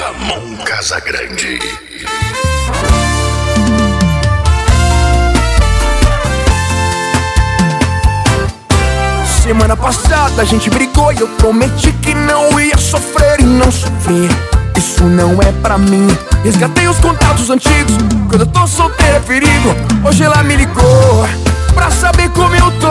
Ramon Casagrande. Semana passada a gente brigou e eu prometi que não ia sofrer e não sofri. Isso não é pra mim. Resgatei os contatos antigos. Quando eu tô solteiro é perigo. Hoje ela me ligou pra saber como eu tô.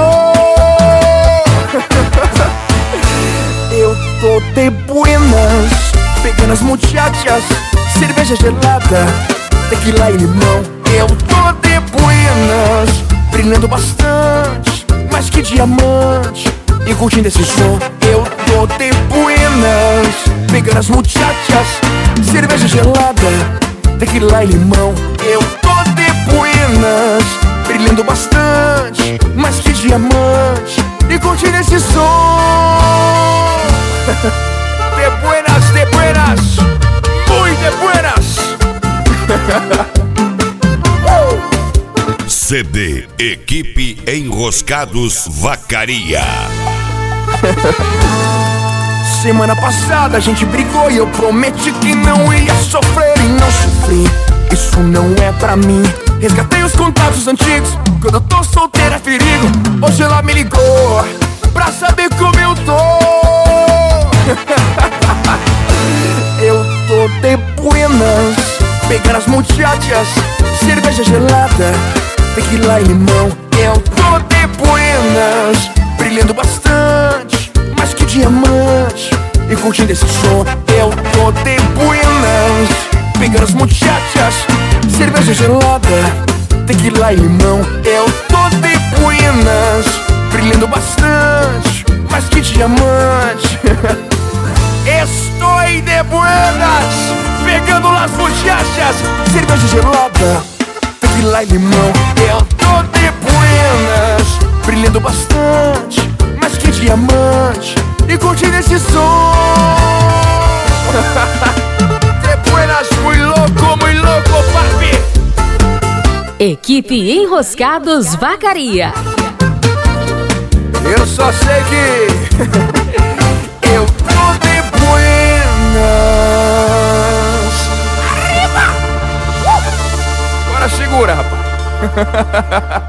Eu tô de buenas, pegando as muchachas, cerveja gelada, tequila e limão. Eu tô de buenas, brilhando bastante, mais que diamante, e curtindo esse som. Eu tô de buenas, pegando as muchachas, cerveja gelada, tequila e limão. Eu tô de buenas, brilhando bastante, mais que diamante, e curtindo esse som. De buenas, muy de buenas. CD Equipe Enroscados Vacaria. Semana passada a gente brigou e eu prometi que não ia sofrer e não sofri. Isso não é pra mim. Resgatei os contatos antigos. Quando eu tô solteiro é perigo. Hoje ela me ligou pra saber como eu tô. Eu tô de buenas, pegando as muchachas, cerveja gelada, tequila e limão. Eu tô de buenas, brilhando bastante, mais que diamante, e curtindo esse som. Eu tô de buenas, pegando as muchachas, cerveja gelada, tequila e limão. Eu tô de buenas, brilhando bastante, mais que diamante. Estou de buenas, pegando las muchachas, cerveja gelada, tequila e limão. Eu tô de buenas, brilhando bastante, mais que diamante, e curtindo esse som. De buenas, muy louco, papi. Equipe Enroscados Vacaria. Eu só sei que eu tô de buenas. Arriba! Agora segura, rapaz.